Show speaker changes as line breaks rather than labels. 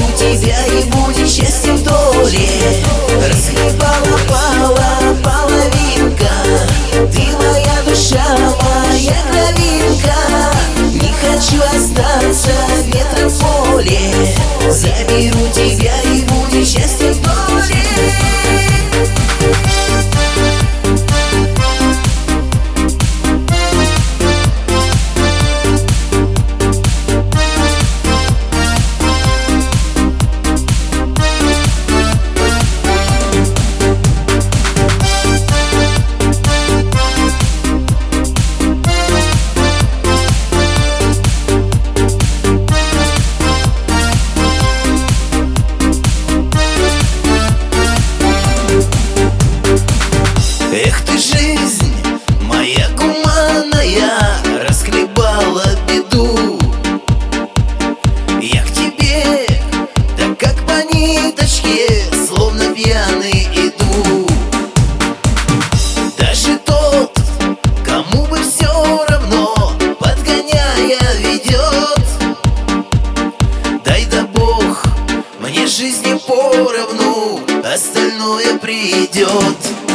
тебя и будет счастье в доле. Расхлебала половинка, ты моя душа, моя кровинка. Не хочу остаться ветром в поле, заберу тебя и будет счастье в доле. Эх ты, жизнь моя гуманная, расхлебала беду. Я к тебе, да как по ниточке, словно пьяный иду. Даже тот, кому бы все равно, подгоняя ведет. Дай да Бог мне жизни поровну, остальное придет.